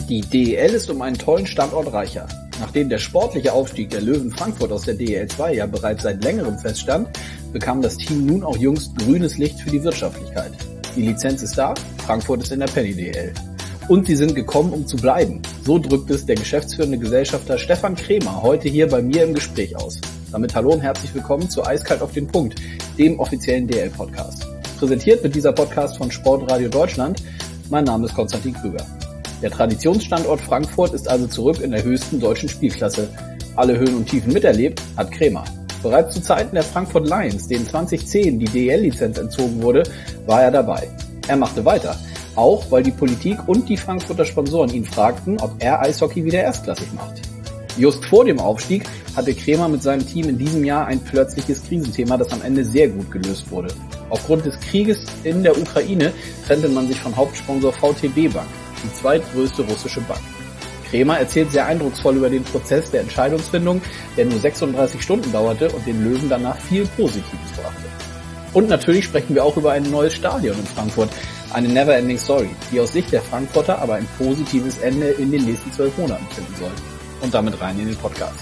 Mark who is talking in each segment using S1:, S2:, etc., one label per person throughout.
S1: Die DEL ist um einen tollen Standort reicher. Nachdem der sportliche Aufstieg der Löwen Frankfurt aus der DEL 2 ja bereits seit längerem feststand, bekam das Team nun auch jüngst grünes Licht für die Wirtschaftlichkeit. Die Lizenz ist da, Frankfurt ist in der Penny DEL. Und sie sind gekommen, um zu bleiben. So drückt es der geschäftsführende Gesellschafter Stefan Krämer heute hier bei mir im Gespräch aus. Damit hallo und herzlich willkommen zu Eiskalt auf den Punkt, dem offiziellen DEL-Podcast. Präsentiert wird dieser Podcast von Sportradio Deutschland. Mein Name ist Konstantin Krüger. Der Traditionsstandort Frankfurt ist also zurück in der höchsten deutschen Spielklasse. Alle Höhen und Tiefen miterlebt hat Krämer. Bereits zu Zeiten der Frankfurt Lions, denen 2010 die DEL-Lizenz entzogen wurde, war er dabei. Er machte weiter, auch weil die Politik und die Frankfurter Sponsoren ihn fragten, ob er Eishockey wieder erstklassig macht. Just vor dem Aufstieg hatte Krämer mit seinem Team in diesem Jahr ein plötzliches Krisenthema, das am Ende sehr gut gelöst wurde. Aufgrund des Krieges in der Ukraine trennte man sich von Hauptsponsor VTB Bank, die zweitgrößte russische Bank. Krämer erzählt sehr eindrucksvoll über den Prozess der Entscheidungsfindung, der nur 36 Stunden dauerte und den Löwen danach viel Positives brachte. Und natürlich sprechen wir auch über ein neues Stadion in Frankfurt, eine Neverending Story, die aus Sicht der Frankfurter aber ein positives Ende in den nächsten 12 Monaten finden soll. Und damit rein in den Podcast.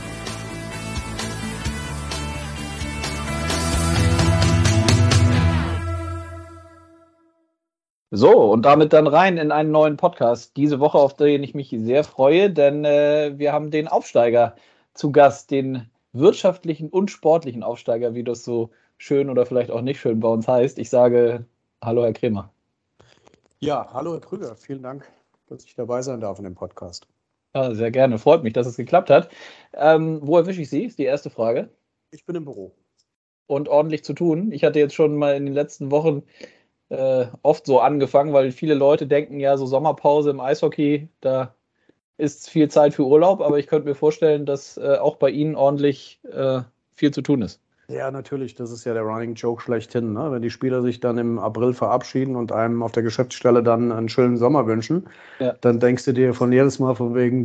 S1: So, und damit dann rein in einen neuen Podcast. Diese Woche, auf den ich mich sehr freue, denn wir haben den Aufsteiger zu Gast, den wirtschaftlichen und sportlichen Aufsteiger, wie das so schön oder vielleicht auch nicht schön bei uns heißt. Ich sage hallo, Herr Krämer.
S2: Ja, hallo, Herr Krüger. Vielen Dank, dass ich dabei sein darf in dem Podcast.
S1: Ja, sehr gerne. Freut mich, dass es geklappt hat. Wo erwische ich Sie? Ist die erste Frage.
S2: Ich bin im Büro.
S1: Und ordentlich zu tun. Ich hatte jetzt schon mal in den letzten Wochen oft so angefangen, weil viele Leute denken, ja, so Sommerpause im Eishockey, da ist viel Zeit für Urlaub, aber ich könnte mir vorstellen, dass auch bei Ihnen ordentlich viel zu tun ist.
S2: Ja, natürlich, das ist ja der Running Joke schlechthin, ne? Wenn die Spieler sich dann im April verabschieden und einem auf der Geschäftsstelle dann einen schönen Sommer wünschen, ja, dann denkst du dir von jedes Mal von wegen,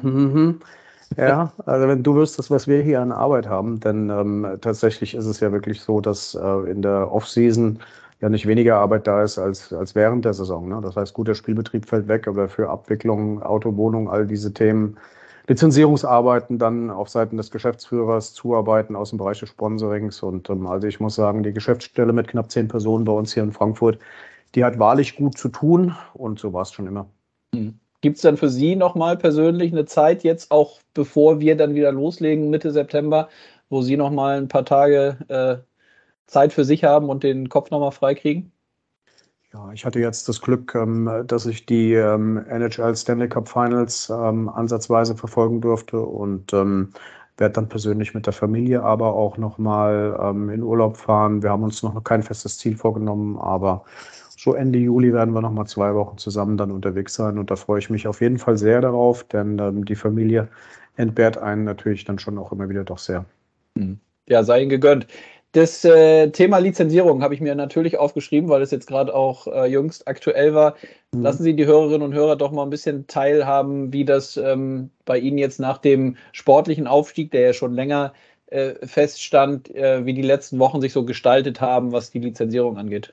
S2: ja, also wenn du wüsstest, was wir hier an Arbeit haben, denn tatsächlich ist es ja wirklich so, dass in der Off-Season ja nicht weniger Arbeit da ist als während der Saison, ne? Das heißt, gut, der Spielbetrieb fällt weg, aber für Abwicklung, Auto, Wohnung, all diese Themen, Lizenzierungsarbeiten dann auf Seiten des Geschäftsführers, Zuarbeiten aus dem Bereich des Sponsorings und also ich muss sagen, die Geschäftsstelle mit knapp 10 Personen bei uns hier in Frankfurt, die hat wahrlich gut zu tun und so war es schon immer.
S1: Gibt es dann für Sie nochmal persönlich eine Zeit jetzt, auch bevor wir dann wieder loslegen, Mitte September, wo Sie nochmal ein paar Tage Zeit für sich haben und den Kopf nochmal frei kriegen?
S2: Ja, ich hatte jetzt das Glück, dass ich die NHL Stanley Cup Finals ansatzweise verfolgen durfte und werde dann persönlich mit der Familie aber auch nochmal in Urlaub fahren. Wir haben uns noch kein festes Ziel vorgenommen, aber so Ende Juli werden wir nochmal 2 Wochen zusammen dann unterwegs sein und da freue ich mich auf jeden Fall sehr darauf, denn die Familie entbehrt einen natürlich dann schon auch immer wieder doch sehr.
S1: Ja, sei Ihnen gegönnt. Das Thema Lizenzierung habe ich mir natürlich aufgeschrieben, weil es jetzt gerade auch jüngst aktuell war. Lassen Sie die Hörerinnen und Hörer doch mal ein bisschen teilhaben, wie das bei Ihnen jetzt nach dem sportlichen Aufstieg, der ja schon länger feststand, wie die letzten Wochen sich so gestaltet haben, was die Lizenzierung angeht.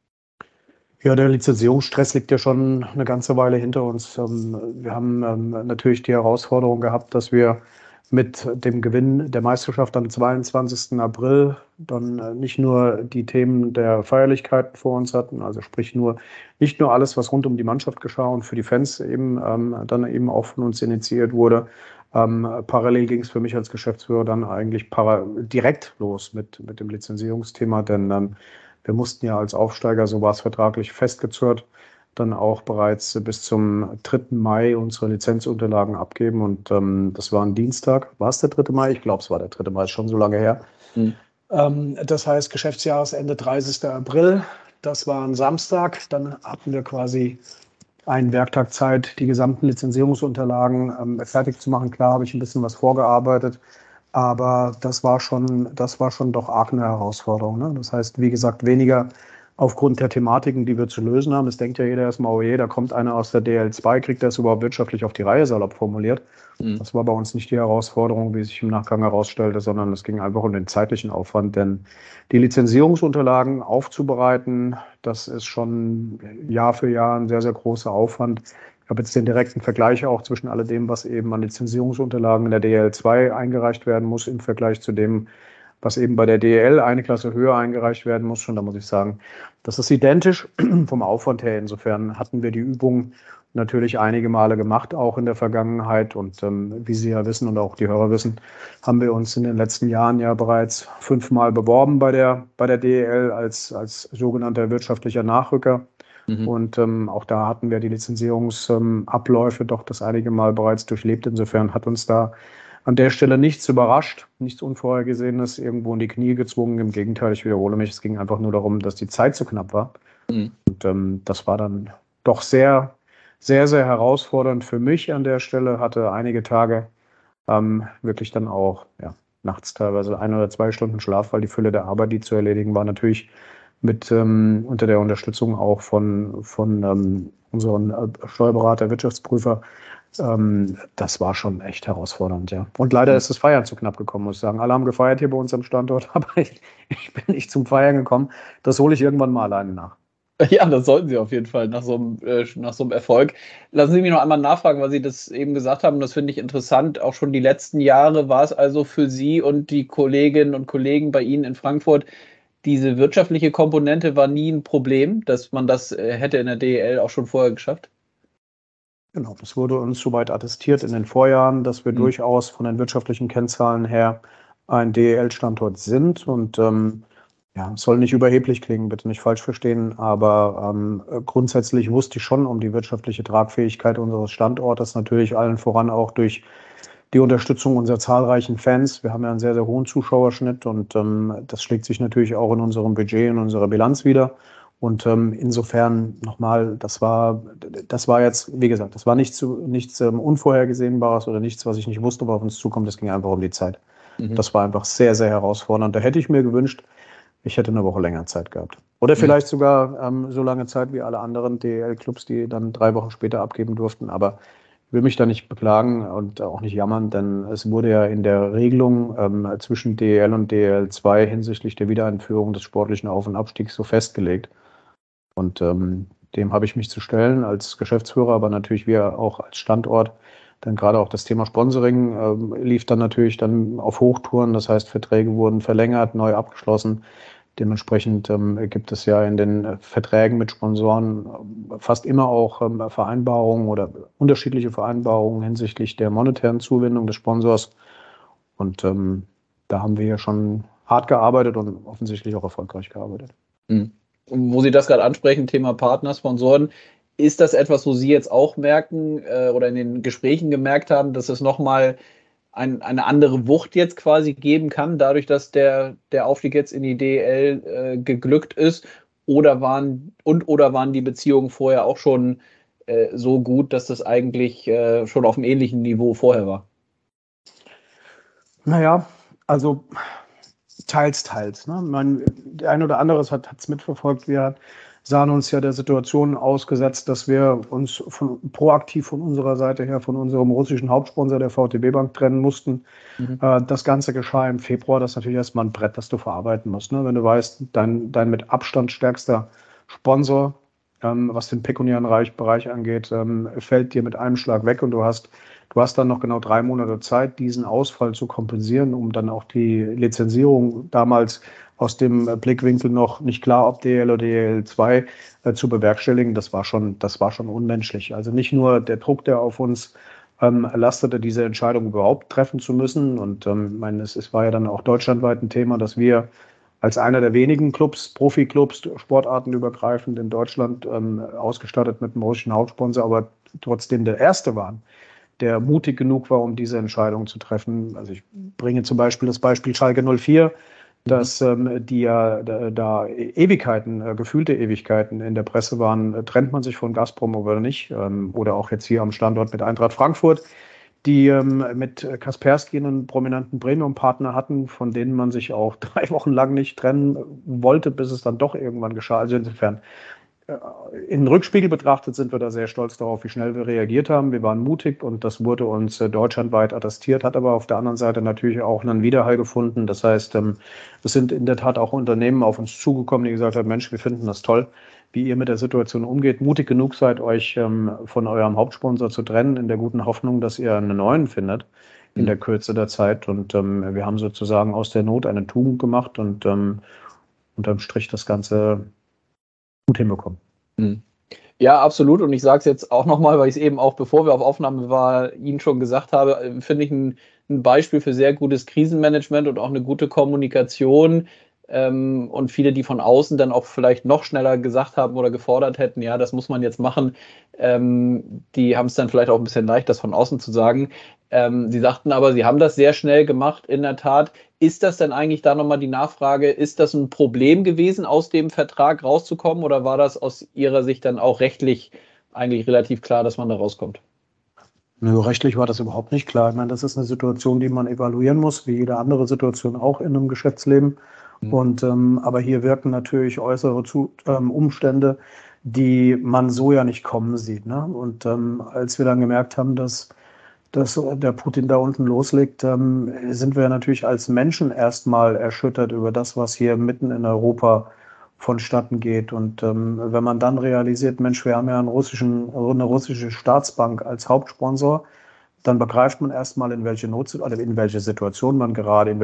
S2: Ja, der Lizenzierungsstress liegt ja schon eine ganze Weile hinter uns. Wir haben natürlich die Herausforderung gehabt, dass wir mit dem Gewinn der Meisterschaft am 22. April dann nicht nur die Themen der Feierlichkeiten vor uns hatten, also sprich nicht nur alles, was rund um die Mannschaft geschah und für die Fans eben dann eben auch von uns initiiert wurde. Parallel ging es für mich als Geschäftsführer dann eigentlich direkt los mit dem Lizenzierungsthema, denn wir mussten ja als Aufsteiger, so war es vertraglich festgezurrt, dann auch bereits bis zum 3. Mai unsere Lizenzunterlagen abgeben und das war ein Dienstag. War es der 3. Mai? Ich glaube, es war der 3. Mai, ist schon so lange her. Das heißt Geschäftsjahresende 30. April, das war ein Samstag. Dann hatten wir quasi einen Werktag Zeit, die gesamten Lizenzierungsunterlagen fertig zu machen. Klar habe ich ein bisschen was vorgearbeitet, aber das war schon doch arg eine Herausforderung, ne? Das heißt, wie gesagt, weniger aufgrund der Thematiken, die wir zu lösen haben. Es denkt ja jeder erstmal, oh je, da kommt einer aus der DL2, kriegt das überhaupt wirtschaftlich auf die Reihe, salopp formuliert. Das war bei uns nicht die Herausforderung, wie sich im Nachgang herausstellte, sondern es ging einfach um den zeitlichen Aufwand, denn die Lizenzierungsunterlagen aufzubereiten, das ist schon Jahr für Jahr ein sehr, sehr großer Aufwand. Ich habe jetzt den direkten Vergleich auch zwischen alledem, was eben an Lizenzierungsunterlagen in der DL2 eingereicht werden muss, im Vergleich zu dem, was eben bei der DEL eine Klasse höher eingereicht werden muss. Und da muss ich sagen, das ist identisch vom Aufwand her. Insofern hatten wir die Übung natürlich einige Male gemacht, auch in der Vergangenheit. Und wie Sie ja wissen und auch die Hörer wissen, haben wir uns in den letzten Jahren ja bereits 5-mal beworben bei der DEL als sogenannter wirtschaftlicher Nachrücker. Und auch da hatten wir die Lizenzierungsabläufe doch das einige Mal bereits durchlebt. Insofern hat uns da an der Stelle nichts überrascht, nichts Unvorhergesehenes irgendwo in die Knie gezwungen. Im Gegenteil, ich wiederhole mich, es ging einfach nur darum, dass die Zeit zu knapp war. Und das war dann doch sehr, sehr, sehr herausfordernd für mich an der Stelle. Hatte einige Tage wirklich dann auch nachts teilweise 1 oder 2 Stunden Schlaf, weil die Fülle der Arbeit, die zu erledigen war, natürlich mit unter der Unterstützung auch von unseren Steuerberater, Wirtschaftsprüfer. Das war schon echt herausfordernd, ja. Und leider ist das Feiern zu knapp gekommen, muss ich sagen. Alle haben gefeiert hier bei uns am Standort, aber ich bin nicht zum Feiern gekommen. Das hole ich irgendwann mal alleine nach.
S1: Ja, das sollten Sie auf jeden Fall nach so einem Erfolg. Lassen Sie mich noch einmal nachfragen, weil Sie das eben gesagt haben. Das finde ich interessant. Auch schon die letzten Jahre war es also für Sie und die Kolleginnen und Kollegen bei Ihnen in Frankfurt, diese wirtschaftliche Komponente war nie ein Problem, dass man das hätte in der DEL auch schon vorher geschafft?
S2: Genau, das wurde uns soweit attestiert in den Vorjahren, dass wir durchaus von den wirtschaftlichen Kennzahlen her ein DEL-Standort sind. Und es soll nicht überheblich klingen, bitte nicht falsch verstehen, aber grundsätzlich wusste ich schon um die wirtschaftliche Tragfähigkeit unseres Standortes, natürlich allen voran auch durch die Unterstützung unserer zahlreichen Fans. Wir haben ja einen sehr, sehr hohen Zuschauerschnitt und das schlägt sich natürlich auch in unserem Budget, in unserer Bilanz wieder. Und insofern nochmal, das war jetzt, wie gesagt, das war nichts Unvorhergesehenbares oder nichts, was ich nicht wusste, was auf uns zukommt. Es ging einfach um die Zeit. Das war einfach sehr, sehr herausfordernd. Da hätte ich mir gewünscht, ich hätte eine Woche länger Zeit gehabt. Oder vielleicht sogar so lange Zeit wie alle anderen DEL-Clubs, die dann 3 Wochen später abgeben durften. Aber ich will mich da nicht beklagen und auch nicht jammern, denn es wurde ja in der Regelung zwischen DEL und DEL2 hinsichtlich der Wiedereinführung des sportlichen Auf- und Abstiegs so festgelegt. Und dem habe ich mich zu stellen als Geschäftsführer, aber natürlich wir auch als Standort. Denn gerade auch das Thema Sponsoring lief dann natürlich dann auf Hochtouren. Das heißt, Verträge wurden verlängert, neu abgeschlossen. Dementsprechend gibt es ja in den Verträgen mit Sponsoren fast immer auch Vereinbarungen oder unterschiedliche Vereinbarungen hinsichtlich der monetären Zuwendung des Sponsors. Und da haben wir ja schon hart gearbeitet und offensichtlich auch erfolgreich gearbeitet.
S1: Wo Sie das gerade ansprechen, Thema Partner, Sponsoren, ist das etwas, wo Sie jetzt auch merken oder in den Gesprächen gemerkt haben, dass es nochmal eine andere Wucht jetzt quasi geben kann, dadurch, dass der Aufstieg jetzt in die DEL geglückt ist? Oder waren die Beziehungen vorher auch schon so gut, dass das eigentlich schon auf einem ähnlichen Niveau vorher war?
S2: Naja, also teils. Ne? Der eine oder andere hat es mitverfolgt. Wir sahen uns ja der Situation ausgesetzt, dass wir uns proaktiv von unserer Seite her von unserem russischen Hauptsponsor, der VTB Bank, trennen mussten. Das Ganze geschah im Februar. Das ist natürlich erstmal ein Brett, das du verarbeiten musst. Ne? Wenn du weißt, dein mit Abstand stärkster Sponsor, was den pekuniären Bereich angeht, fällt dir mit einem Schlag weg und du hast dann noch genau 3 Monate Zeit, diesen Ausfall zu kompensieren, um dann auch die Lizenzierung damals aus dem Blickwinkel noch nicht klar, ob DEL oder DEL2 zu bewerkstelligen. Das war schon unmenschlich. Also nicht nur der Druck, der auf uns lastete, diese Entscheidung überhaupt treffen zu müssen. Und es war ja dann auch deutschlandweit ein Thema, dass wir als einer der wenigen Clubs, Profi-Clubs, sportartenübergreifend in Deutschland, ausgestattet mit einem russischen Hauptsponsor, aber trotzdem der Erste waren, der mutig genug war, um diese Entscheidung zu treffen. Also ich bringe zum Beispiel das Beispiel Schalke 04, dass die ja da Ewigkeiten, gefühlte Ewigkeiten in der Presse waren, trennt man sich von Gazprom oder nicht? Oder auch jetzt hier am Standort mit Eintracht Frankfurt, die mit Kaspersky einen prominenten Premium-Partner hatten, von denen man sich auch 3 Wochen lang nicht trennen wollte, bis es dann doch irgendwann geschah. Also insofern, in Rückspiegel betrachtet sind wir da sehr stolz darauf, wie schnell wir reagiert haben. Wir waren mutig und das wurde uns deutschlandweit attestiert, hat aber auf der anderen Seite natürlich auch einen Widerhall gefunden. Das heißt, es sind in der Tat auch Unternehmen auf uns zugekommen, die gesagt haben, Mensch, wir finden das toll, wie ihr mit der Situation umgeht, mutig genug seid, euch von eurem Hauptsponsor zu trennen, in der guten Hoffnung, dass ihr einen neuen findet in der Kürze der Zeit. Und wir haben sozusagen aus der Not eine Tugend gemacht und unterm Strich das Ganze gut hinbekommen.
S1: Ja, absolut. Und ich sage es jetzt auch nochmal, weil ich es eben auch, bevor wir auf Aufnahme waren, Ihnen schon gesagt habe, finde ich ein Beispiel für sehr gutes Krisenmanagement und auch eine gute Kommunikation. Und viele, die von außen dann auch vielleicht noch schneller gesagt haben oder gefordert hätten, ja, das muss man jetzt machen, die haben es dann vielleicht auch ein bisschen leicht, das von außen zu sagen. Sie sagten aber, sie haben das sehr schnell gemacht, in der Tat. Ist das denn eigentlich da nochmal die Nachfrage, ist das ein Problem gewesen, aus dem Vertrag rauszukommen, oder war das aus Ihrer Sicht dann auch rechtlich eigentlich relativ klar, dass man da rauskommt?
S2: Nö, rechtlich war das überhaupt nicht klar. Ich meine, das ist eine Situation, die man evaluieren muss, wie jede andere Situation auch in einem Geschäftsleben. Und aber hier wirken natürlich äußere Umstände, die man so ja nicht kommen sieht. Ne? Und als wir dann gemerkt haben, dass der Putin da unten loslegt, sind wir natürlich als Menschen erstmal erschüttert über das, was hier mitten in Europa vonstatten geht. Und wenn man dann realisiert, Mensch, wir haben ja eine russische Staatsbank als Hauptsponsor, dann begreift man erstmal, in welche Krisensituation man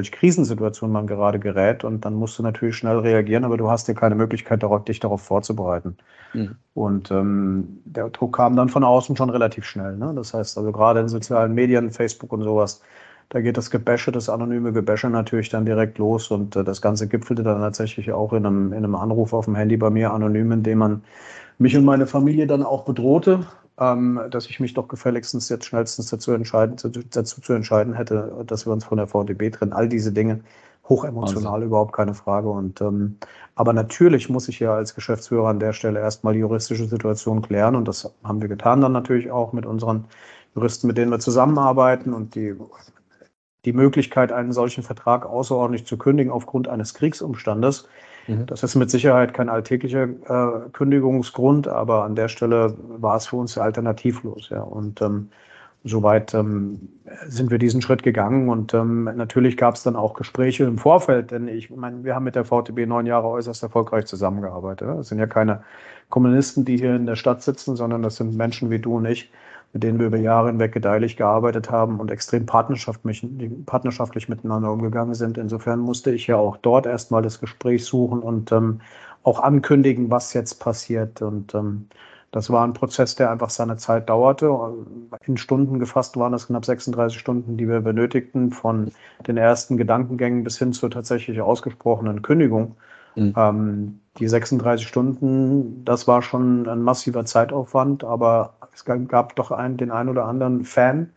S2: gerade gerät. Und dann musst du natürlich schnell reagieren, aber du hast ja keine Möglichkeit, dich darauf vorzubereiten. Und der Druck kam dann von außen schon relativ schnell. Ne? Das heißt also gerade in sozialen Medien, Facebook und sowas, da geht das Gebäsche, das anonyme Gebäsche natürlich dann direkt los. Und das Ganze gipfelte dann tatsächlich auch in einem Anruf auf dem Handy bei mir anonym, in dem man mich und meine Familie dann auch bedrohte, dass ich mich doch gefälligstens jetzt schnellstens dazu zu entscheiden hätte, dass wir uns von der VTB trennen. All diese Dinge, hochemotional, also überhaupt keine Frage. Und aber natürlich muss ich ja als Geschäftsführer an der Stelle erstmal die juristische Situation klären. Und das haben wir getan dann natürlich auch mit unseren Juristen, mit denen wir zusammenarbeiten. Und die Möglichkeit, einen solchen Vertrag außerordentlich zu kündigen aufgrund eines Kriegsumstandes, das ist mit Sicherheit kein alltäglicher Kündigungsgrund, aber an der Stelle war es für uns alternativlos. Ja. Und soweit sind wir diesen Schritt gegangen. Und natürlich gab es dann auch Gespräche im Vorfeld, denn ich meine, wir haben mit der VTB 9 Jahre äußerst erfolgreich zusammengearbeitet. Das sind ja keine Kommunisten, die hier in der Stadt sitzen, sondern das sind Menschen wie du und ich, mit denen wir über Jahre hinweg gedeihlich gearbeitet haben und extrem partnerschaftlich miteinander umgegangen sind. Insofern musste ich ja auch dort erstmal das Gespräch suchen und auch ankündigen, was jetzt passiert. Und das war ein Prozess, der einfach seine Zeit dauerte. In Stunden gefasst waren das knapp 36 Stunden, die wir benötigten, von den ersten Gedankengängen bis hin zur tatsächlich ausgesprochenen Kündigung. Die 36 Stunden, das war schon ein massiver Zeitaufwand, aber es gab doch den einen oder anderen Fan,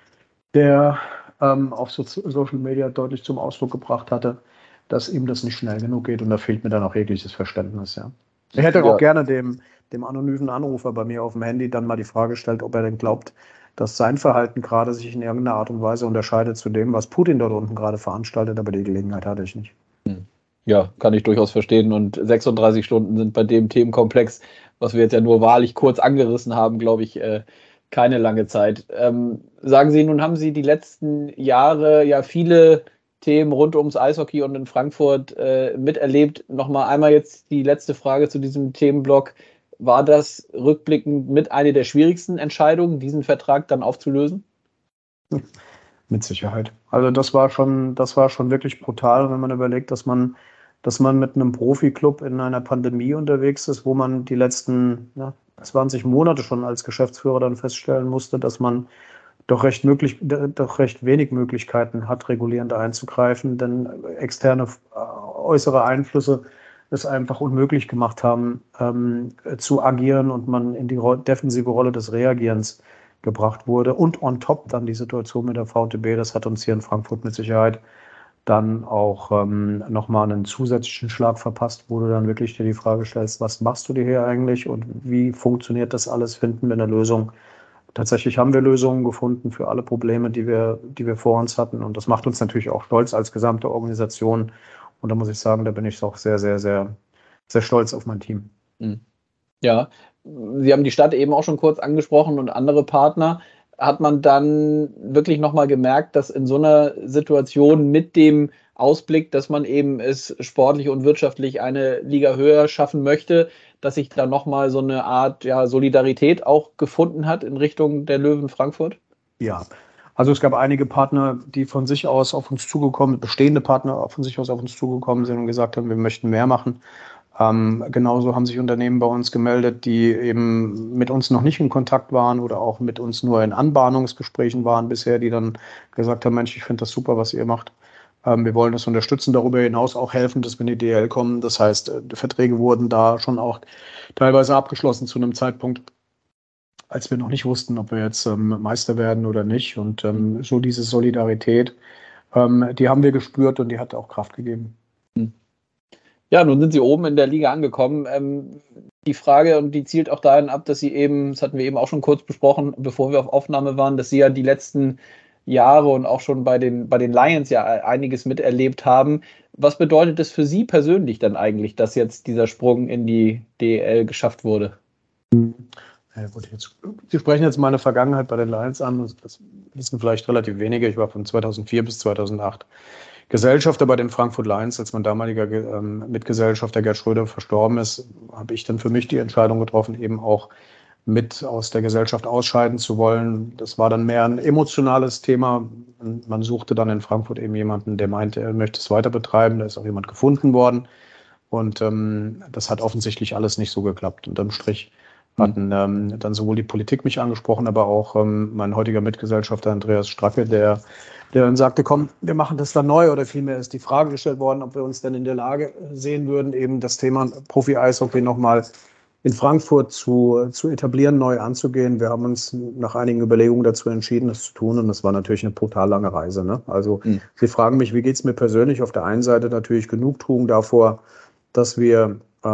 S2: der auf Social Media deutlich zum Ausdruck gebracht hatte, dass ihm das nicht schnell genug geht, und da fehlt mir dann auch jegliches Verständnis. Ja. Ich hätte auch gerne dem anonymen Anrufer bei mir auf dem Handy dann mal die Frage gestellt, ob er denn glaubt, dass sein Verhalten gerade sich in irgendeiner Art und Weise unterscheidet zu dem, was Putin dort unten gerade veranstaltet, aber die Gelegenheit hatte ich nicht.
S1: Ja, kann ich durchaus verstehen. Und 36 Stunden sind bei dem Themenkomplex, was wir jetzt ja nur wahrlich kurz angerissen haben, glaube ich, keine lange Zeit. Sagen Sie, nun haben Sie die letzten Jahre ja viele Themen rund ums Eishockey und in Frankfurt miterlebt. Nochmal einmal jetzt die letzte Frage zu diesem Themenblock. War das rückblickend mit einer der schwierigsten Entscheidungen, diesen Vertrag dann aufzulösen?
S2: Mit Sicherheit. Also das war schon wirklich brutal, wenn man überlegt, dass man mit einem Profiklub in einer Pandemie unterwegs ist, wo man die letzten 20 Monate schon als Geschäftsführer dann feststellen musste, dass man doch recht wenig Möglichkeiten hat, regulierend einzugreifen, denn externe äußere Einflüsse es einfach unmöglich gemacht haben, zu agieren, und man in die defensive Rolle des Reagierens gebracht wurde. Und on top dann die Situation mit der VTB, das hat uns hier in Frankfurt mit Sicherheit dann auch nochmal einen zusätzlichen Schlag verpasst, wo du dann wirklich dir die Frage stellst, was machst du dir hier eigentlich und wie funktioniert das alles? Finden wir eine Lösung? tatsächlich haben wir Lösungen gefunden für alle Probleme, die wir vor uns hatten. Und das macht uns natürlich auch stolz als gesamte Organisation. Und da muss ich sagen, da bin ich auch sehr, sehr, sehr, sehr stolz auf mein Team.
S1: Ja, Sie haben die Stadt eben auch schon kurz angesprochen und andere Partner. Hat man dann wirklich nochmal gemerkt, dass in so einer Situation mit dem Ausblick, dass man eben es sportlich und wirtschaftlich eine Liga höher schaffen möchte, dass sich da nochmal so eine Art Solidarität auch gefunden hat in Richtung der Löwen Frankfurt?
S2: Ja, also es gab einige Partner, die von sich aus auf uns zugekommen, bestehende Partner von sich aus auf uns zugekommen sind und gesagt haben, wir möchten mehr machen. Genauso haben sich Unternehmen bei uns gemeldet, die eben mit uns noch nicht in Kontakt waren oder auch mit uns nur in Anbahnungsgesprächen waren bisher, die dann gesagt haben, Mensch, ich finde das super, was ihr macht. Wir wollen das unterstützen, darüber hinaus auch helfen, dass wir in die DL kommen. Das heißt, die Verträge wurden da schon auch teilweise abgeschlossen zu einem Zeitpunkt, als wir noch nicht wussten, ob wir jetzt Meister werden oder nicht. Und so diese Solidarität, die haben wir gespürt und die hat auch Kraft gegeben.
S1: Ja, nun sind Sie oben in der Liga angekommen. Die Frage, und die zielt auch dahin ab, dass Sie eben, das hatten wir eben auch schon kurz besprochen, bevor wir auf Aufnahme waren, dass Sie ja die letzten Jahre und auch schon bei den Lions ja einiges miterlebt haben. Was bedeutet es für Sie persönlich dann eigentlich, dass jetzt dieser Sprung in die DEL geschafft wurde?
S2: Ja, gut, Sie sprechen jetzt meine Vergangenheit bei den Lions an. Das wissen vielleicht relativ wenige. Ich war von 2004 bis 2008 Gesellschafter bei den Frankfurt Lions. Als mein damaliger Mitgesellschafter Gerd Schröder verstorben ist, habe ich dann für mich die Entscheidung getroffen, eben auch mit aus der Gesellschaft ausscheiden zu wollen. Das war dann mehr ein emotionales Thema. Man suchte dann in Frankfurt eben jemanden, der meinte, er möchte es weiter betreiben. Da ist auch jemand gefunden worden. Und das hat offensichtlich alles nicht so geklappt. Unterm Strich hatten dann sowohl die Politik mich angesprochen, aber auch mein heutiger Mitgesellschafter Andreas Stracke, der dann sagte, komm, wir machen das dann neu, oder vielmehr ist die Frage gestellt worden, ob wir uns denn in der Lage sehen würden, eben das Thema Profi-Eishockey nochmal in Frankfurt zu etablieren, neu anzugehen. Wir haben uns nach einigen Überlegungen dazu entschieden, das zu tun, und das war natürlich eine brutal lange Reise. Ne? Also Sie fragen mich, wie geht es mir persönlich? Auf der einen Seite natürlich Genugtuung davor, dass wir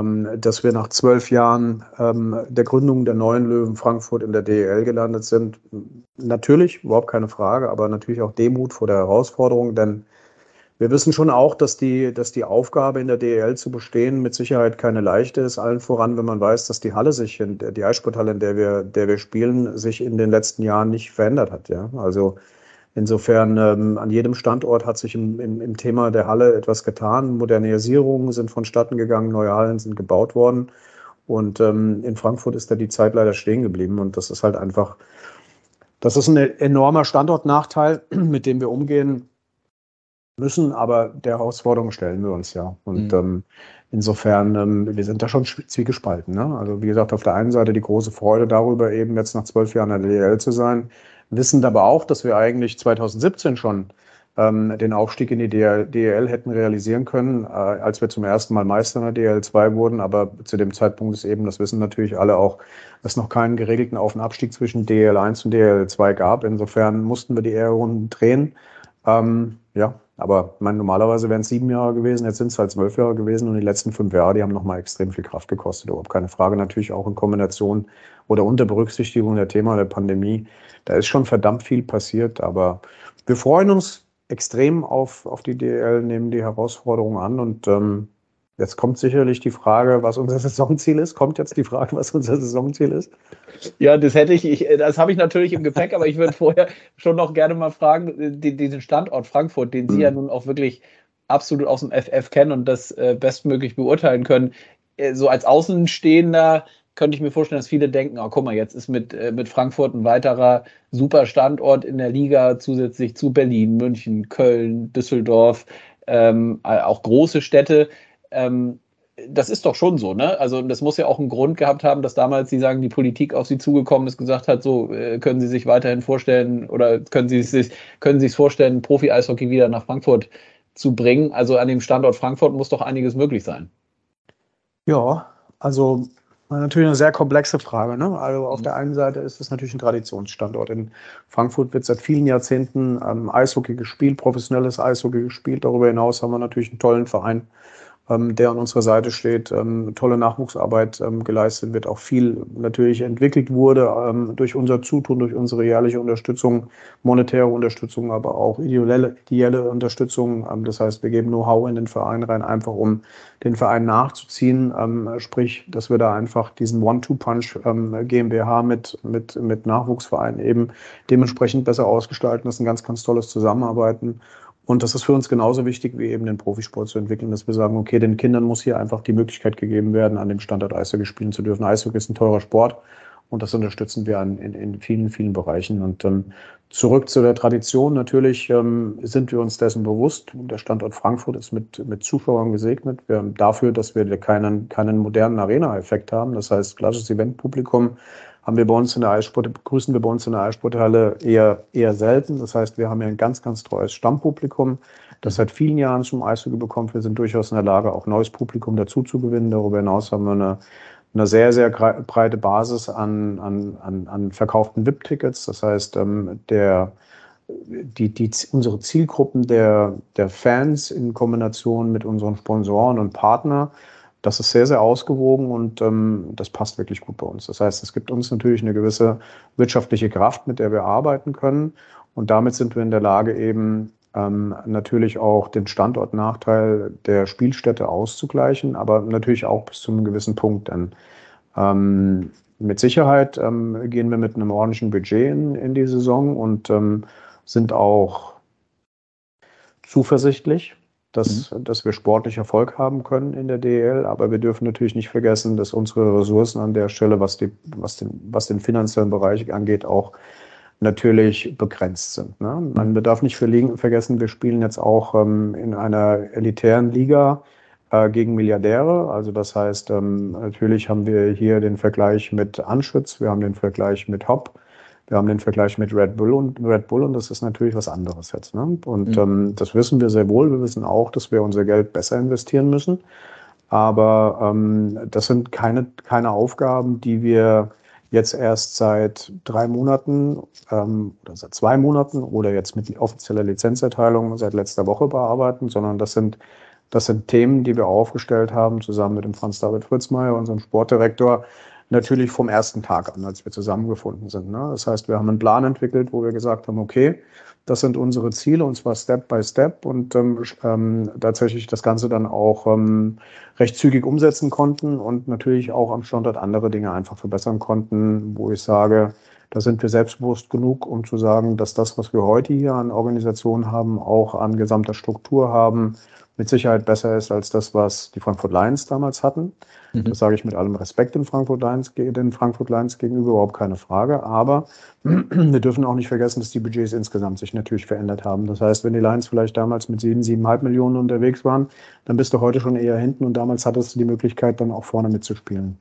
S2: nach 12 Jahren der Gründung der neuen Löwen Frankfurt in der DEL gelandet sind. Natürlich, überhaupt keine Frage, aber natürlich auch Demut vor der Herausforderung, denn wir wissen schon auch, dass die Aufgabe in der DEL zu bestehen mit Sicherheit keine leichte ist, allen voran, wenn man weiß, dass die Halle die Eissporthalle, in der wir spielen, sich in den letzten Jahren nicht verändert hat. Ja? Also insofern, an jedem Standort hat sich im Thema der Halle etwas getan. Modernisierungen sind vonstatten gegangen, neue Hallen sind gebaut worden. Und in Frankfurt ist da die Zeit leider stehen geblieben. Und das ist halt einfach, das ist ein enormer Standortnachteil, mit dem wir umgehen müssen. Aber der Herausforderung stellen wir uns ja. Und insofern, wir sind da schon zwiegespalten. Ne? Also wie gesagt, auf der einen Seite die große Freude darüber, eben jetzt nach 12 Jahren in der DEL zu sein. Wissen aber auch, dass wir eigentlich 2017 schon den Aufstieg in die DEL hätten realisieren können, als wir zum ersten Mal Meister in der DEL 2 wurden. Aber zu dem Zeitpunkt ist eben, das wissen natürlich alle auch, dass es noch keinen geregelten Auf- und Abstieg zwischen DEL 1 und DEL 2 gab. Insofern mussten wir die Ehrenrunden drehen. Aber normalerweise wären es 7 Jahre gewesen, jetzt sind es halt 12 Jahre gewesen, und die letzten 5 Jahre, die haben nochmal extrem viel Kraft gekostet. Überhaupt keine Frage, natürlich auch in Kombination oder unter Berücksichtigung der Thema der Pandemie. Da ist schon verdammt viel passiert, aber wir freuen uns extrem auf die DEL, nehmen die Herausforderung an, und jetzt kommt sicherlich die Frage, was unser Saisonziel ist. Kommt jetzt die Frage, was unser Saisonziel ist?
S1: Ja, das habe ich natürlich im Gepäck, aber ich würde vorher schon noch gerne mal fragen, diesen Standort Frankfurt, den Sie ja nun auch wirklich absolut aus dem FF kennen und das bestmöglich beurteilen können. So als Außenstehender könnte ich mir vorstellen, dass viele denken, oh, guck mal, jetzt ist mit Frankfurt ein weiterer super Standort in der Liga, zusätzlich zu Berlin, München, Köln, Düsseldorf, auch große Städte. Das ist doch schon so, ne? Also das muss ja auch einen Grund gehabt haben, dass damals, Sie sagen, die Politik auf Sie zugekommen ist, gesagt hat, so können Sie sich weiterhin vorstellen oder können Sie sich vorstellen, Profi-Eishockey wieder nach Frankfurt zu bringen? Also an dem Standort Frankfurt muss doch einiges möglich sein.
S2: Ja, also natürlich eine sehr komplexe Frage. Ne? Also auf der einen Seite ist es natürlich ein Traditionsstandort. In Frankfurt wird seit vielen Jahrzehnten Eishockey gespielt, professionelles Eishockey gespielt. Darüber hinaus haben wir natürlich einen tollen Verein der an unserer Seite steht, tolle Nachwuchsarbeit geleistet wird, auch viel natürlich entwickelt wurde durch unser Zutun, durch unsere jährliche Unterstützung, monetäre Unterstützung, aber auch ideelle Unterstützung. Das heißt, wir geben Know-how in den Verein rein, einfach um den Verein nachzuziehen, sprich, dass wir da einfach diesen One-Two-Punch GmbH mit Nachwuchsvereinen eben dementsprechend besser ausgestalten. Das ist ein ganz, ganz tolles Zusammenarbeiten. Und das ist für uns genauso wichtig, wie eben den Profisport zu entwickeln, dass wir sagen, okay, den Kindern muss hier einfach die Möglichkeit gegeben werden, an dem Standort Eishockey spielen zu dürfen. Eishockey ist ein teurer Sport und das unterstützen wir in vielen, vielen Bereichen. Und zurück zu der Tradition. Natürlich sind wir uns dessen bewusst. Der Standort Frankfurt ist mit Zuschauern gesegnet. Wir haben dafür, dass wir keinen modernen Arena-Effekt haben. Das heißt, klassisches Eventpublikum haben wir bei uns in der begrüßen wir bei uns in der Eissporthalle eher selten. Das heißt, wir haben ja ein ganz, ganz treues Stammpublikum, das seit vielen Jahren zum Eishockey bekommt. Wir sind durchaus in der Lage, auch neues Publikum dazu zu gewinnen. Darüber hinaus haben wir eine sehr, sehr breite Basis an verkauften VIP-Tickets. Das heißt, unsere Zielgruppen der Fans in Kombination mit unseren Sponsoren und Partnern, das ist sehr, sehr ausgewogen und das passt wirklich gut bei uns. Das heißt, es gibt uns natürlich eine gewisse wirtschaftliche Kraft, mit der wir arbeiten können. Und damit sind wir in der Lage, eben natürlich auch den Standortnachteil der Spielstätte auszugleichen, aber natürlich auch bis zu einem gewissen Punkt. Denn mit Sicherheit gehen wir mit einem ordentlichen Budget in die Saison und sind auch zuversichtlich, dass wir sportlich Erfolg haben können in der DEL, aber wir dürfen natürlich nicht vergessen, dass unsere Ressourcen an der Stelle, was den finanziellen Bereich angeht, auch natürlich begrenzt sind. Ne? Man darf nicht vergessen, wir spielen jetzt auch in einer elitären Liga gegen Milliardäre. Also das heißt, natürlich haben wir hier den Vergleich mit Anschütz, wir haben den Vergleich mit Hopp, wir haben den Vergleich mit Red Bull und das ist natürlich was anderes jetzt. Ne? Und das wissen wir sehr wohl. Wir wissen auch, dass wir unser Geld besser investieren müssen. Aber das sind keine Aufgaben, die wir jetzt erst seit 3 Monaten oder seit 2 Monaten oder jetzt mit offizieller Lizenzerteilung seit letzter Woche bearbeiten, sondern das sind Themen, die wir aufgestellt haben, zusammen mit dem Franz-David Fritzmeier, unserem Sportdirektor, natürlich vom ersten Tag an, als wir zusammengefunden sind. Ne? Das heißt, wir haben einen Plan entwickelt, wo wir gesagt haben, okay, das sind unsere Ziele und zwar Step by Step und tatsächlich das Ganze dann auch recht zügig umsetzen konnten und natürlich auch am Standort andere Dinge einfach verbessern konnten, wo ich sage, da sind wir selbstbewusst genug, um zu sagen, dass das, was wir heute hier an Organisation haben, auch an gesamter Struktur haben, mit Sicherheit besser ist als das, was die Frankfurt Lions damals hatten. Das sage ich mit allem Respekt den Frankfurt Lions gegenüber, überhaupt keine Frage. Aber wir dürfen auch nicht vergessen, dass die Budgets insgesamt sich natürlich verändert haben. Das heißt, wenn die Lions vielleicht damals mit 7,5 Millionen unterwegs waren, dann bist du heute schon eher hinten und damals hattest du die Möglichkeit, dann auch vorne mitzuspielen.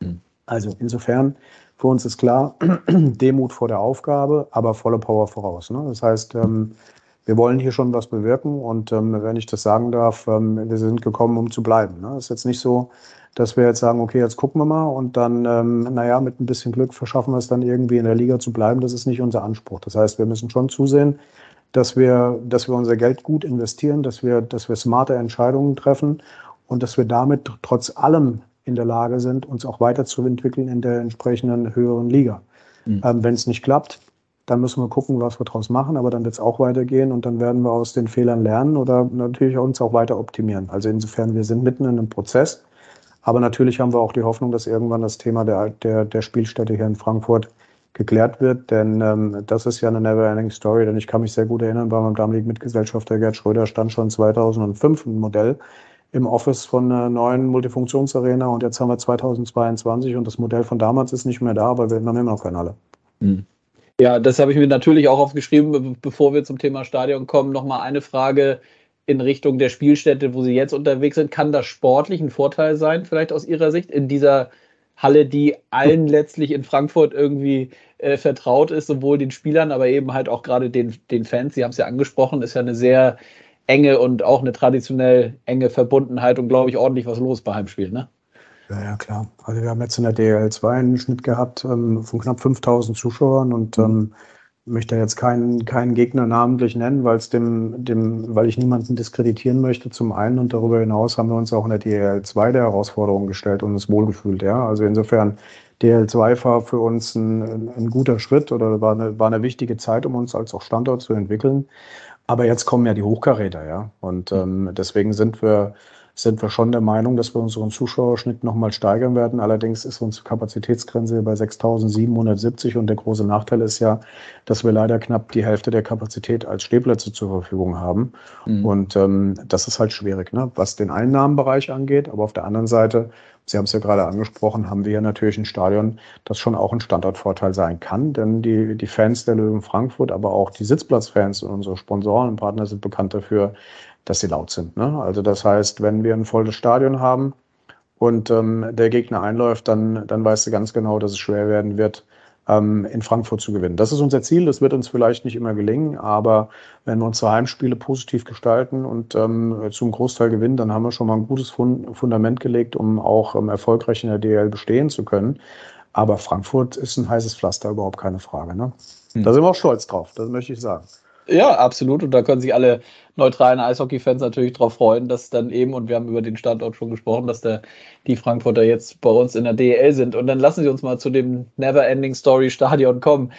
S2: Also insofern, für uns ist klar, Demut vor der Aufgabe, aber volle Power voraus. Ne? Das heißt, wir wollen hier schon was bewirken und wenn ich das sagen darf, wir sind gekommen, um zu bleiben. Ne? Es ist jetzt nicht so, dass wir jetzt sagen, okay, jetzt gucken wir mal und dann, mit ein bisschen Glück verschaffen wir es dann irgendwie in der Liga zu bleiben. Das ist nicht unser Anspruch. Das heißt, wir müssen schon zusehen, dass wir unser Geld gut investieren, dass wir smarte Entscheidungen treffen und dass wir damit trotz allem in der Lage sind, uns auch weiterzuentwickeln in der entsprechenden höheren Liga. Wenn es nicht klappt, dann müssen wir gucken, was wir daraus machen, aber dann wird es auch weitergehen und dann werden wir aus den Fehlern lernen oder natürlich uns auch weiter optimieren. Also insofern, wir sind mitten in einem Prozess, aber natürlich haben wir auch die Hoffnung, dass irgendwann das Thema der Spielstätte hier in Frankfurt geklärt wird, denn das ist ja eine never-ending Story, denn ich kann mich sehr gut erinnern, bei meinem damaligen Mitgesellschafter Gerd Schröder stand schon 2005 ein Modell im Office von einer neuen Multifunktionsarena und jetzt haben wir 2022 und das Modell von damals ist nicht mehr da, aber wir haben immer noch keine Halle.
S1: Ja, das habe ich mir natürlich auch aufgeschrieben, bevor wir zum Thema Stadion kommen. Nochmal eine Frage in Richtung der Spielstätte, wo Sie jetzt unterwegs sind. Kann das sportlich ein Vorteil sein, vielleicht aus Ihrer Sicht, in dieser Halle, die allen letztlich in Frankfurt irgendwie vertraut ist, sowohl den Spielern, aber eben halt auch gerade den Fans? Sie haben es ja angesprochen, ist ja eine sehr enge und auch eine traditionell enge Verbundenheit und, glaube ich, ordentlich was los bei Heimspielen, ne?
S2: Ja, klar. Also wir haben jetzt in der DEL 2 einen Schnitt gehabt von knapp 5.000 Zuschauern und möchte jetzt keinen Gegner namentlich nennen, weil ich niemanden diskreditieren möchte, zum einen. Und darüber hinaus haben wir uns auch in der DEL2 der Herausforderung gestellt und uns wohlgefühlt. Ja? Also insofern, DEL2 war für uns ein guter Schritt oder war eine wichtige Zeit, um uns als auch Standort zu entwickeln. Aber jetzt kommen ja die Hochkaräter, ja. Und deswegen sind wir schon der Meinung, dass wir unseren Zuschauerschnitt nochmal steigern werden. Allerdings ist unsere Kapazitätsgrenze bei 6.770 und der große Nachteil ist ja, dass wir leider knapp die Hälfte der Kapazität als Stehplätze zur Verfügung haben. Und das ist halt schwierig, ne? Was den Einnahmenbereich angeht. Aber auf der anderen Seite, Sie haben es ja gerade angesprochen, haben wir hier natürlich ein Stadion, das schon auch ein Standortvorteil sein kann. Denn die Fans der Löwen Frankfurt, aber auch die Sitzplatzfans und unsere Sponsoren und Partner sind bekannt dafür, dass sie laut sind. Ne? Also das heißt, wenn wir ein volles Stadion haben und der Gegner einläuft, dann weißt du ganz genau, dass es schwer werden wird, in Frankfurt zu gewinnen. Das ist unser Ziel. Das wird uns vielleicht nicht immer gelingen, aber wenn wir unsere Heimspiele positiv gestalten und zum Großteil gewinnen, dann haben wir schon mal ein gutes Fundament gelegt, um auch erfolgreich in der DEL bestehen zu können. Aber Frankfurt ist ein heißes Pflaster, überhaupt keine Frage. Ne? Da sind wir auch stolz drauf, das möchte ich sagen.
S1: Ja, absolut. Und da können sich alle neutralen Eishockey-Fans natürlich drauf freuen, dass dann eben, und wir haben über den Standort schon gesprochen, dass die Frankfurter jetzt bei uns in der DEL sind. Und dann lassen Sie uns mal zu dem Never-Ending-Story-Stadion kommen.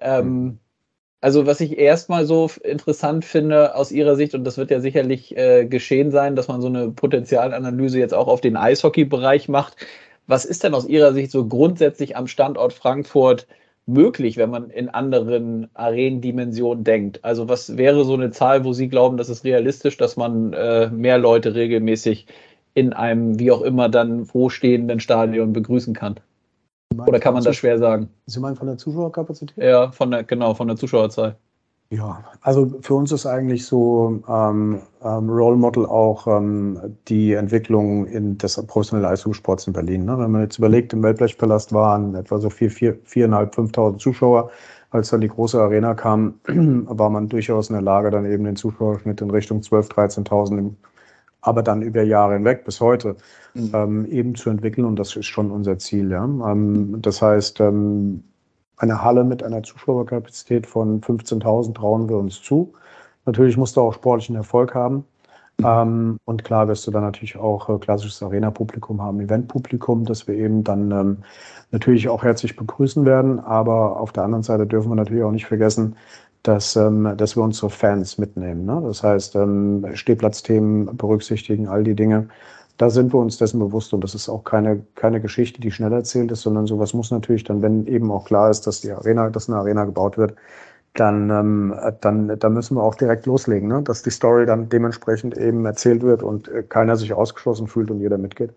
S1: Also was ich erstmal so interessant finde aus Ihrer Sicht, und das wird ja sicherlich geschehen sein, dass man so eine Potenzialanalyse jetzt auch auf den Eishockey-Bereich macht. Was ist denn aus Ihrer Sicht so grundsätzlich am Standort Frankfurt möglich, wenn man in anderen Arenendimensionen denkt? Also was wäre so eine Zahl, wo Sie glauben, das ist realistisch, dass man mehr Leute regelmäßig in einem, wie auch immer, dann wo stehenden Stadion begrüßen kann? Oder kann man das schwer sagen?
S2: Sie meinen von der Zuschauerkapazität?
S1: Ja, von der Zuschauerzahl.
S2: Ja, also für uns ist eigentlich so Role Model auch die Entwicklung des professionellen Eishockeysports in Berlin. Ne? Wenn man jetzt überlegt, im Wellblechpalast waren etwa so 4.500, 5.000 Zuschauer. Als dann die große Arena kam, war man durchaus in der Lage, dann eben den Zuschauerschnitt in Richtung 12.000, 13.000, aber dann über Jahre hinweg bis heute eben zu entwickeln. Und das ist schon unser Ziel. Ja? Das heißt, eine Halle mit einer Zuschauerkapazität von 15.000 trauen wir uns zu. Natürlich musst du auch sportlichen Erfolg haben. Und klar wirst du dann natürlich auch klassisches Arena-Publikum haben, Event-Publikum, das wir eben dann natürlich auch herzlich begrüßen werden. Aber auf der anderen Seite dürfen wir natürlich auch nicht vergessen, dass wir unsere Fans mitnehmen. Ne? Das heißt, Stehplatzthemen berücksichtigen, all die Dinge. Da sind wir uns dessen bewusst und das ist auch keine Geschichte, die schnell erzählt ist, sondern sowas muss natürlich dann, wenn eben auch klar ist, dass eine Arena gebaut wird, dann müssen wir auch direkt loslegen, ne? Dass die Story dann dementsprechend eben erzählt wird und keiner sich ausgeschlossen fühlt und jeder mitgeht.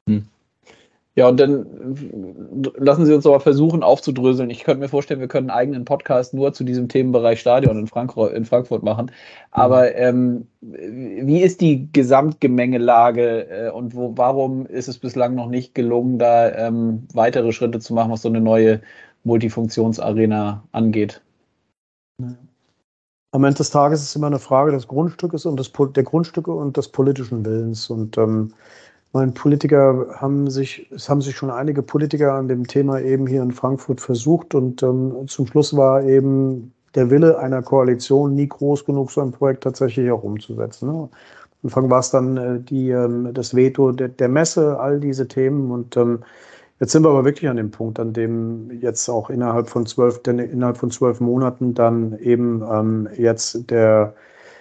S1: Ja, und dann lassen Sie uns aber versuchen aufzudröseln. Ich könnte mir vorstellen, wir können einen eigenen Podcast nur zu diesem Themenbereich Stadion in Frankfurt machen. Aber wie ist die Gesamtgemengelage und warum ist es bislang noch nicht gelungen, da weitere Schritte zu machen, was so eine neue Multifunktionsarena angeht?
S2: Am Ende des Tages ist es immer eine Frage des Grundstückes und der Grundstücke und des politischen Willens. Und es haben sich schon einige Politiker an dem Thema eben hier in Frankfurt versucht und zum Schluss war eben der Wille einer Koalition nie groß genug, so ein Projekt tatsächlich auch umzusetzen. Ne? Am Anfang war es dann das Veto der Messe, all diese Themen und jetzt sind wir aber wirklich an dem Punkt, an dem jetzt auch innerhalb von 12 Monaten dann eben jetzt der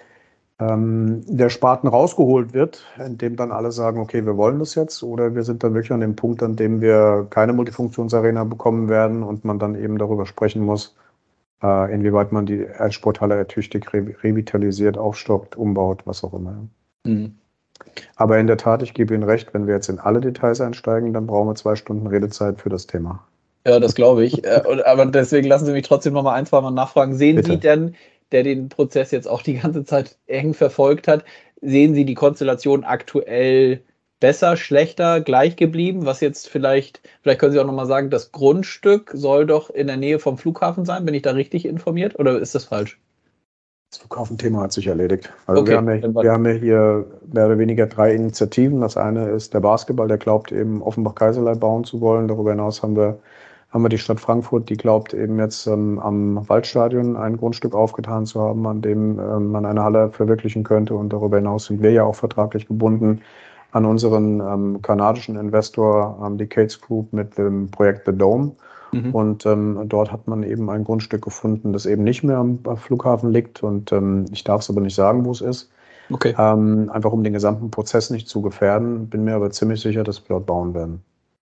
S2: Spaten rausgeholt wird, in dem dann alle sagen, okay, wir wollen das jetzt, oder wir sind dann wirklich an dem Punkt, an dem wir keine Multifunktionsarena bekommen werden und man dann eben darüber sprechen muss, inwieweit man die Sporthalle ertüchtigt, revitalisiert, aufstockt, umbaut, was auch immer. Aber in der Tat, ich gebe Ihnen recht, wenn wir jetzt in alle Details einsteigen, dann brauchen wir 2 Stunden Redezeit für das Thema.
S1: Ja, das glaube ich. Aber deswegen lassen Sie mich trotzdem noch mal ein, zwei Mal nachfragen. Sehen Bitte. Sie denn, der den Prozess jetzt auch die ganze Zeit eng verfolgt hat, sehen Sie die Konstellation aktuell besser, schlechter, gleich geblieben? Was jetzt vielleicht können Sie auch nochmal sagen, das Grundstück soll doch in der Nähe vom Flughafen sein. Bin ich da richtig informiert oder ist das falsch?
S2: Das Flughafenthema hat sich erledigt. Also okay, wir haben ja hier mehr oder weniger 3 Initiativen. Das eine ist der Basketball, der glaubt eben Offenbach-Kaiserlei bauen zu wollen. Darüber hinaus haben wir haben wir die Stadt Frankfurt, die glaubt eben jetzt am Waldstadion ein Grundstück aufgetan zu haben, an dem man eine Halle verwirklichen könnte. Und darüber hinaus sind wir ja auch vertraglich gebunden an unseren kanadischen Investor, die Cates Group, mit dem Projekt The Dome. Und dort hat man eben ein Grundstück gefunden, das eben nicht mehr am Flughafen liegt. Und ich darf es aber nicht sagen, wo es ist.
S1: Okay.
S2: Einfach um den gesamten Prozess nicht zu gefährden. Bin mir aber ziemlich sicher, dass wir dort bauen werden.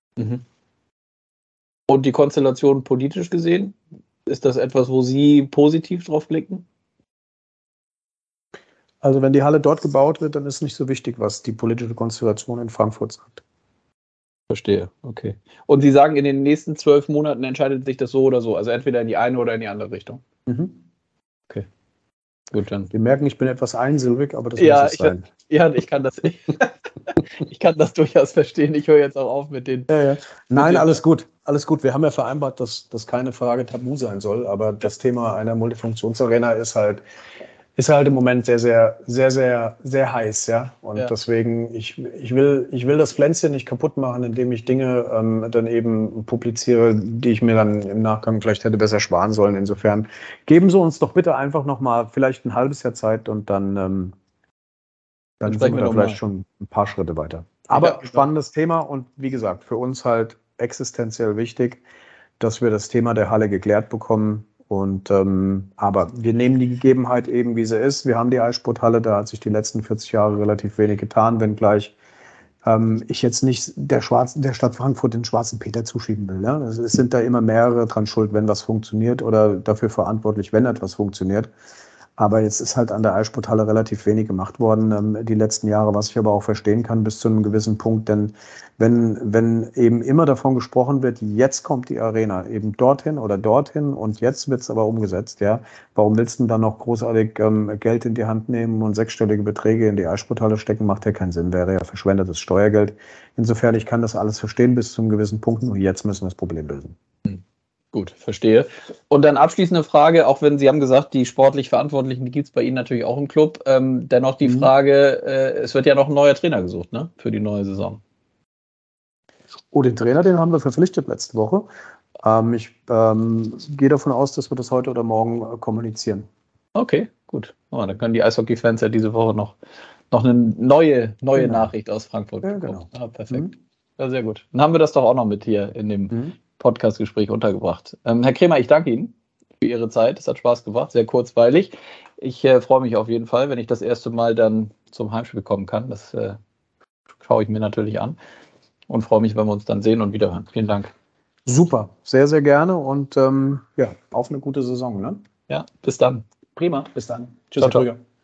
S1: Und die Konstellation politisch gesehen, ist das etwas, wo Sie positiv drauf blicken?
S2: Also wenn die Halle dort gebaut wird, dann ist nicht so wichtig, was die politische Konstellation in Frankfurt sagt.
S1: Verstehe, okay. Und Sie sagen, in den nächsten 12 Monaten entscheidet sich das so oder so, also entweder in die eine oder in die andere Richtung. Okay. Gut, dann.
S2: Wir merken, ich bin etwas einsilbig, aber das
S1: muss
S2: es sein.
S1: Ich kann das ich kann das durchaus verstehen. Ich höre jetzt auch auf mit den.
S2: Nein, alles gut. Alles gut. Wir haben ja vereinbart, dass das keine Frage tabu sein soll, aber das Thema einer Multifunktionsarena ist halt im Moment sehr, sehr, sehr, sehr, sehr heiß, ja. Und deswegen, ich will das Pflänzchen nicht kaputt machen, indem ich Dinge dann eben publiziere, die ich mir dann im Nachgang vielleicht hätte besser sparen sollen. Insofern geben Sie uns doch bitte einfach noch mal vielleicht ein halbes Jahr Zeit und dann sind wir da vielleicht schon ein paar Schritte weiter. Aber spannendes Thema und wie gesagt, für uns halt existenziell wichtig, dass wir das Thema der Halle geklärt bekommen. Und aber wir nehmen die Gegebenheit eben, wie sie ist. Wir haben die Eissporthalle, da hat sich die letzten 40 Jahre relativ wenig getan, wenngleich ich jetzt nicht der Stadt Frankfurt den schwarzen Peter zuschieben will. Ne? Es sind da immer mehrere dran schuld, wenn was funktioniert oder dafür verantwortlich, wenn etwas funktioniert. Aber jetzt ist halt an der Eissporthalle relativ wenig gemacht worden die letzten Jahre, was ich aber auch verstehen kann bis zu einem gewissen Punkt. Denn wenn eben immer davon gesprochen wird, jetzt kommt die Arena eben dorthin oder dorthin und jetzt wird es aber umgesetzt, ja, warum willst du dann noch großartig Geld in die Hand nehmen und sechsstellige Beträge in die Eissporthalle stecken? Macht ja keinen Sinn, wäre ja verschwendetes Steuergeld. Insofern, ich kann das alles verstehen bis zu einem gewissen Punkt und jetzt müssen wir das Problem lösen.
S1: Gut, verstehe. Und dann abschließende Frage, auch wenn Sie haben gesagt, die sportlich Verantwortlichen, die gibt es bei Ihnen natürlich auch im Club. Dennoch die Frage, es wird ja noch ein neuer Trainer gesucht, ne, für die neue Saison.
S2: Oh, den Trainer, den haben wir verpflichtet letzte Woche. Ich gehe davon aus, dass wir das heute oder morgen kommunizieren.
S1: Okay, gut. Oh, dann können die Eishockey-Fans ja diese Woche noch eine neue Nachricht aus Frankfurt bekommen.
S2: Genau.
S1: Perfekt. Ja, sehr gut. Dann haben wir das doch auch noch mit hier in dem Podcast-Gespräch untergebracht. Herr Kremer, ich danke Ihnen für Ihre Zeit. Es hat Spaß gemacht, sehr kurzweilig. Ich freue mich auf jeden Fall, wenn ich das erste Mal dann zum Heimspiel kommen kann. Das schaue ich mir natürlich an und freue mich, wenn wir uns dann sehen und wiederhören. Vielen Dank.
S2: Super, sehr, sehr gerne und auf eine gute Saison. Ne?
S1: Ja, bis dann.
S2: Prima, bis dann.
S1: Tschüss, Herr Krüger.